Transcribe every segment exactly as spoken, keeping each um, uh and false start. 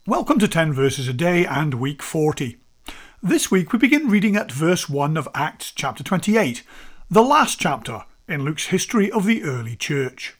Welcome to ten Verses a Day and week forty. This week we begin reading at verse one of Acts chapter twenty-eight, the last chapter in Luke's history of the early church.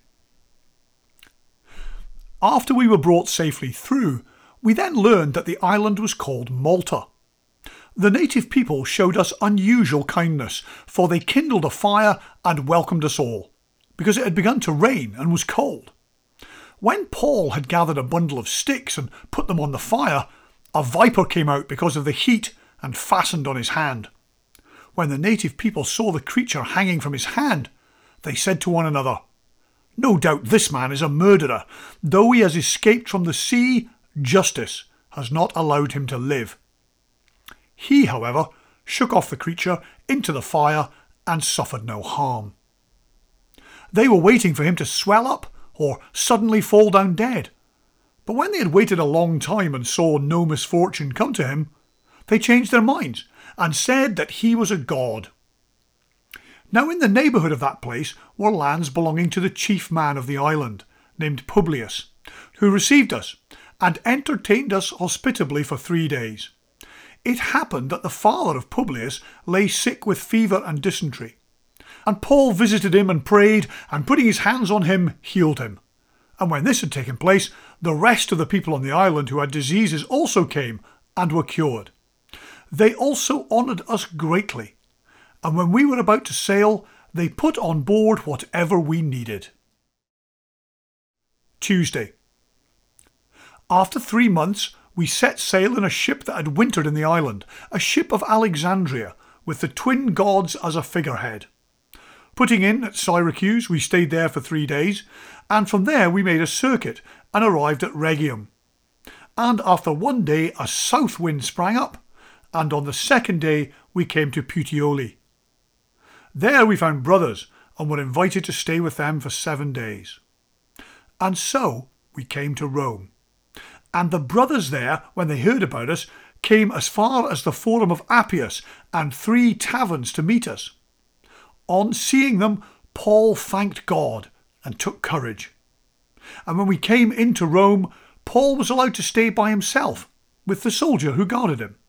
After we were brought safely through, we then learned that the island was called Malta. The native people showed us unusual kindness, for they kindled a fire and welcomed us all, because it had begun to rain and was cold. When Paul had gathered a bundle of sticks and put them on the fire, a viper came out because of the heat and fastened on his hand. When the native people saw the creature hanging from his hand, they said to one another, "No doubt this man is a murderer. Though he has escaped from the sea, justice has not allowed him to live." He, however, shook off the creature into the fire and suffered no harm. They were waiting for him to swell up or suddenly fall down dead. But when they had waited a long time and saw no misfortune come to him, they changed their minds and said that he was a god. Now in the neighbourhood of that place were lands belonging to the chief man of the island, named Publius, who received us and entertained us hospitably for three days. It happened that the father of Publius lay sick with fever and dysentery. And Paul visited him and prayed, and putting his hands on him, healed him. And when this had taken place, the rest of the people on the island who had diseases also came and were cured. They also honoured us greatly, and when we were about to sail, they put on board whatever we needed. Tuesday. After three months, we set sail in a ship that had wintered in the island, a ship of Alexandria, with the twin gods as a figurehead. Putting in at Syracuse, we stayed there for three days, and from there we made a circuit and arrived at Rhegium. And after one day a south wind sprang up, and on the second day we came to Puteoli. There we found brothers and were invited to stay with them for seven days. And so we came to Rome. And the brothers there, when they heard about us, came as far as the Forum of Appius and three taverns to meet us. On seeing them, Paul thanked God and took courage. And when we came into Rome, Paul was allowed to stay by himself with the soldier who guarded him.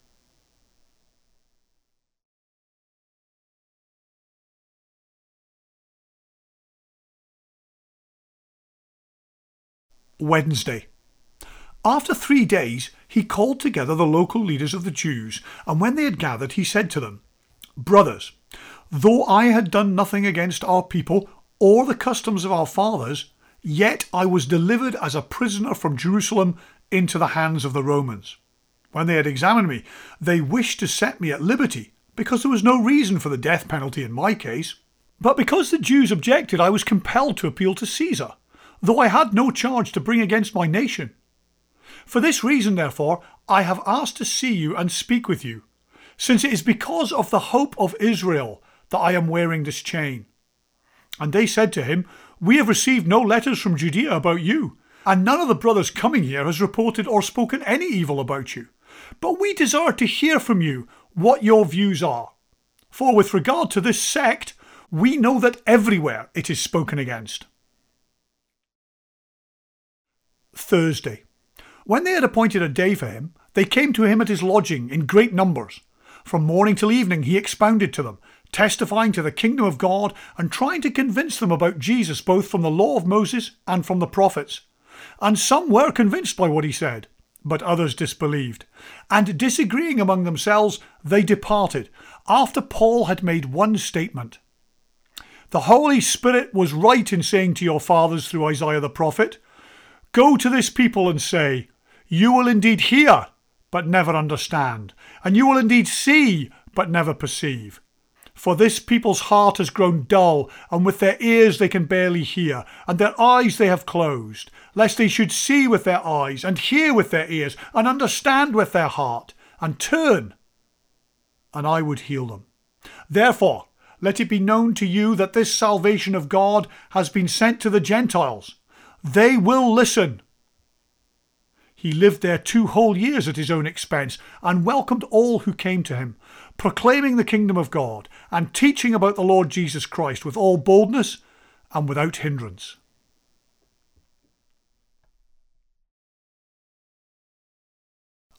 Wednesday. After three days, he called together the local leaders of the Jews, and when they had gathered, he said to them, "Brothers, though I had done nothing against our people or the customs of our fathers, yet I was delivered as a prisoner from Jerusalem into the hands of the Romans. When they had examined me, they wished to set me at liberty, because there was no reason for the death penalty in my case. But because the Jews objected, I was compelled to appeal to Caesar, though I had no charge to bring against my nation. For this reason, therefore, I have asked to see you and speak with you, since it is because of the hope of Israel that I am wearing this chain." And they said to him, "We have received no letters from Judea about you, and none of the brothers coming here has reported or spoken any evil about you. But we desire to hear from you what your views are. For with regard to this sect, we know that everywhere it is spoken against." Thursday. When they had appointed a day for him, they came to him at his lodging in great numbers. From morning till evening he expounded to them, testifying to the kingdom of God and trying to convince them about Jesus both from the law of Moses and from the prophets. And some were convinced by what he said, but others disbelieved. And disagreeing among themselves, they departed, after Paul had made one statement. "The Holy Spirit was right in saying to your fathers through Isaiah the prophet, 'Go to this people and say, you will indeed hear, but never understand, and you will indeed see, but never perceive. For this people's heart has grown dull, and with their ears they can barely hear, and their eyes they have closed, lest they should see with their eyes, and hear with their ears, and understand with their heart, and turn, and I would heal them. Therefore, let it be known to you that this salvation of God has been sent to the Gentiles. They will listen.' He lived there two whole years at his own expense and welcomed all who came to him, proclaiming the kingdom of God and teaching about the Lord Jesus Christ with all boldness and without hindrance."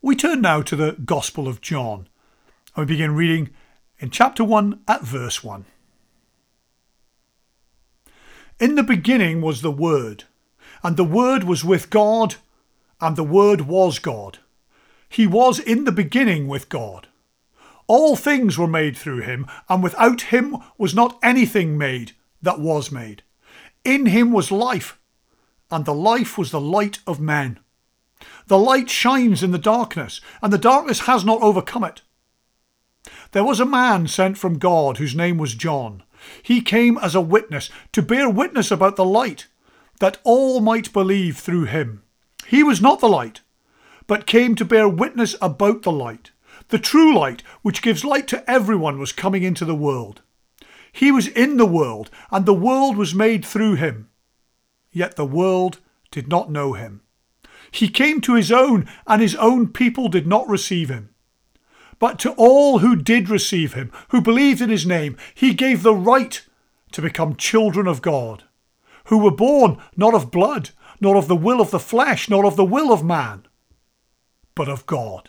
We turn now to the Gospel of John, and we begin reading in chapter one at verse one. In the beginning was the Word, and the Word was with God, and the Word was God. He was in the beginning with God. All things were made through him, and without him was not anything made that was made. In him was life, and the life was the light of men. The light shines in the darkness, and the darkness has not overcome it. There was a man sent from God whose name was John. He came as a witness to bear witness about the light, that all might believe through him. He was not the light, but came to bear witness about the light. The true light, which gives light to everyone, was coming into the world. He was in the world, and the world was made through him. Yet the world did not know him. He came to his own, and his own people did not receive him. But to all who did receive him, who believed in his name, he gave the right to become children of God, who were born not of blood, nor of the will of the flesh, nor of the will of man, but of God.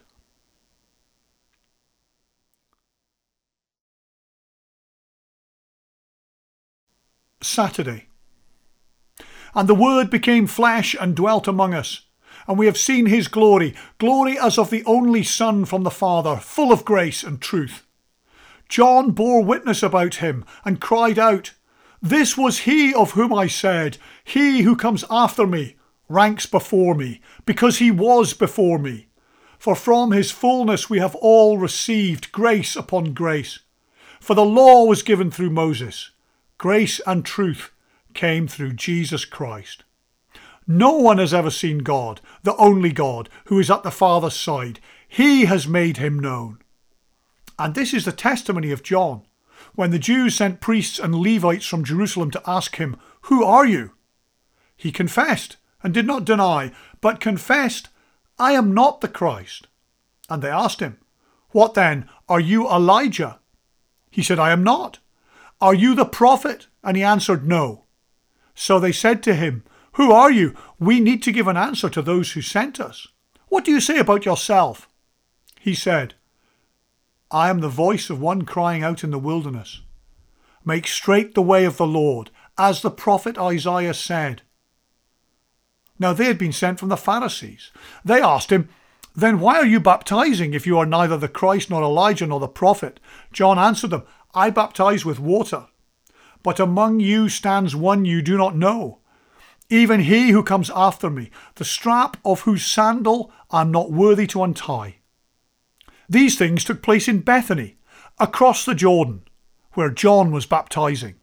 Saturday. And the Word became flesh and dwelt among us. And we have seen his glory, glory as of the only Son from the Father, full of grace and truth. John bore witness about him and cried out, "This was he of whom I said, he who comes after me ranks before me, because he was before me. For from his fullness we have all received grace upon grace. For the law was given through Moses. Grace and truth came through Jesus Christ. No one has ever seen God, the only God, who is at the Father's side. He has made him known." And this is the testimony of John, when the Jews sent priests and Levites from Jerusalem to ask him, "Who are you?" He confessed and did not deny, but confessed, "I am not the Christ." And they asked him, "What then? Are you Elijah?" He said, "I am not." "Are you the prophet?" And he answered, "No." So they said to him, "Who are you? We need to give an answer to those who sent us. What do you say about yourself?" He said, "I am the voice of one crying out in the wilderness, 'Make straight the way of the Lord,' as the prophet Isaiah said." Now they had been sent from the Pharisees. They asked him, "Then why are you baptizing if you are neither the Christ nor Elijah nor the prophet?" John answered them, "I baptize with water, but among you stands one you do not know, even he who comes after me, the strap of whose sandal I am not worthy to untie." These things took place in Bethany, across the Jordan, where John was baptizing.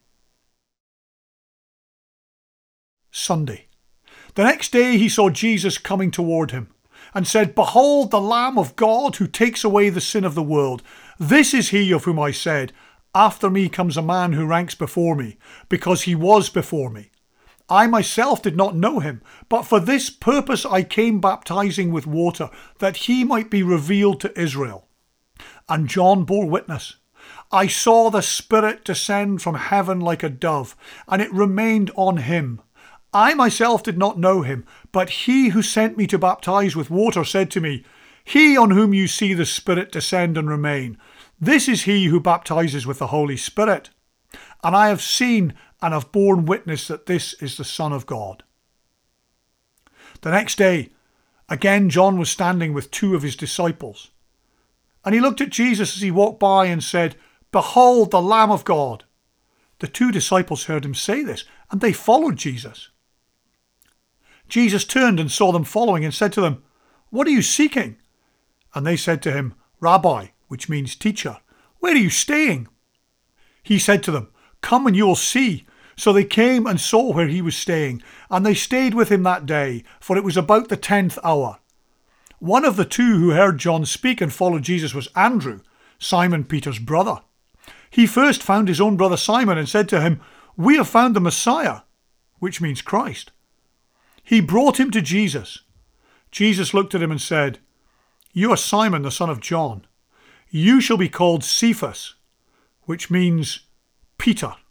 Sunday. The next day he saw Jesus coming toward him, and said, "Behold the Lamb of God who takes away the sin of the world. This is he of whom I said, after me comes a man who ranks before me, because he was before me. I myself did not know him, but for this purpose I came baptizing with water, that he might be revealed to Israel." And John bore witness, "I saw the Spirit descend from heaven like a dove, and it remained on him. I myself did not know him, but he who sent me to baptize with water said to me, 'He on whom you see the Spirit descend and remain, this is he who baptizes with the Holy Spirit.' And I have seen and have borne witness that this is the Son of God." The next day, again John was standing with two of his disciples. And he looked at Jesus as he walked by and said, "Behold the Lamb of God." The two disciples heard him say this, and they followed Jesus. Jesus turned and saw them following and said to them, "What are you seeking?" And they said to him, "Rabbi," which means teacher, "where are you staying?" He said to them, "Come and you will see." So they came and saw where he was staying, and they stayed with him that day, for it was about the tenth hour. One of the two who heard John speak and followed Jesus was Andrew, Simon Peter's brother. He first found his own brother Simon and said to him, "We have found the Messiah," which means Christ. He brought him to Jesus. Jesus looked at him and said, "You are Simon, the son of John. You shall be called Cephas," which means Peter.